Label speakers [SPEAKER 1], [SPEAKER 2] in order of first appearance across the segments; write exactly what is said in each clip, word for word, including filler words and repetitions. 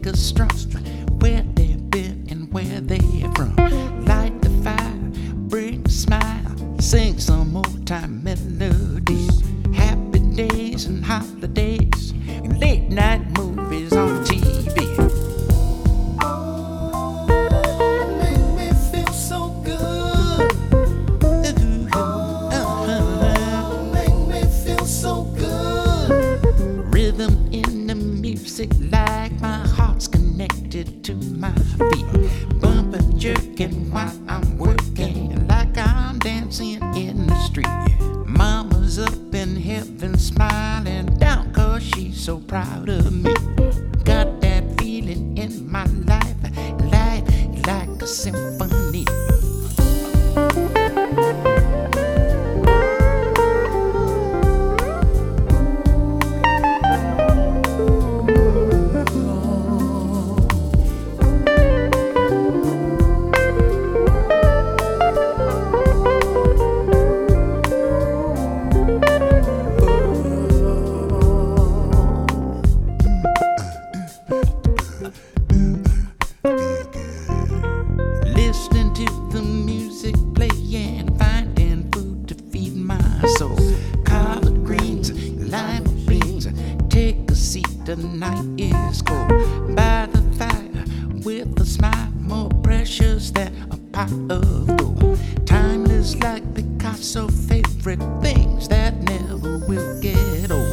[SPEAKER 1] a straw. Where they've been and where they're from. Light the fire, bring a smile, sing some old time melodies. Happy days and holidays, and late night movies on T V.
[SPEAKER 2] Make me feel so good. Make me feel so good.
[SPEAKER 1] Rhythm in the music, like my heart's connected to my feet. Bumper jerking while I'm working, like I'm dancing in the street. Mama's up in heaven smiling down, cause she's so proud of me. Got that feeling in my life, life like a symphony. Listening to the music playing, finding food to feed my soul. Collard greens, lima beans, take a seat, the night is cold. By the fire, with a smile more precious than a pot of gold. Timeless like Picasso, favorite things that never will get old.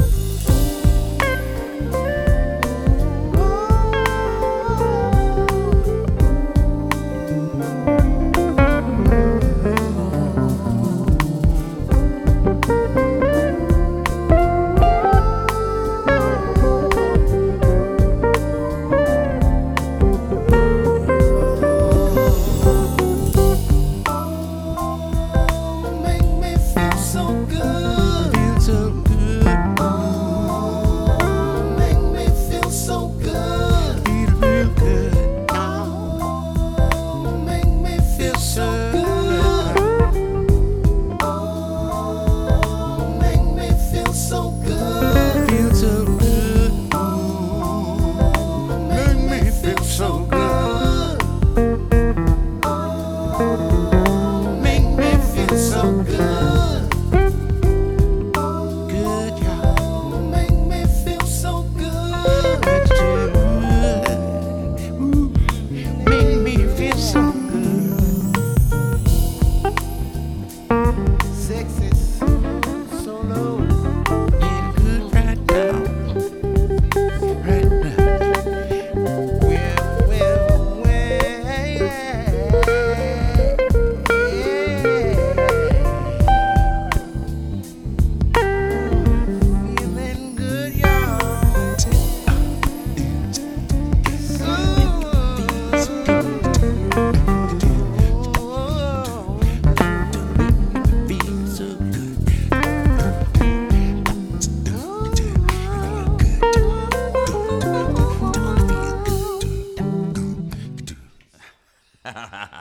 [SPEAKER 1] Ha ha ha.